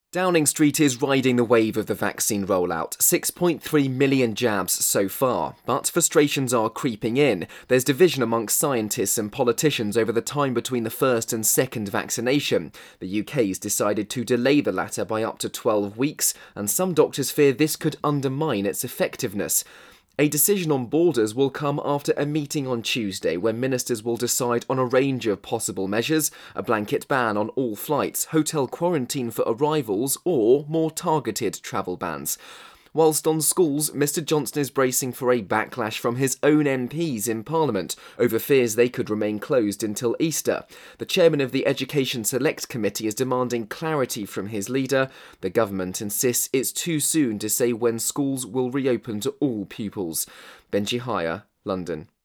Downing Street is riding the wave of the vaccine rollout, 6.3 million jabs so far, but frustrations are creeping in. There's division amongst scientists and politicians over the time between the first and second vaccination. The UK's decided to delay the latter by up to 12 weeks, and some doctors fear this could undermine its effectiveness. A decision on borders will come after a meeting on Tuesday when ministers will decide on a range of possible measures: a blanket ban on all flights, hotel quarantine for arrivals, or more targeted travel bans. Whilst on schools, Mr Johnson is bracing for a backlash from his own MPs in Parliament over fears they could remain closed until Easter. The chairman of the Education Select Committee is demanding clarity from his leader. The government insists it's too soon to say when schools will reopen to all pupils. Benji Hire, London.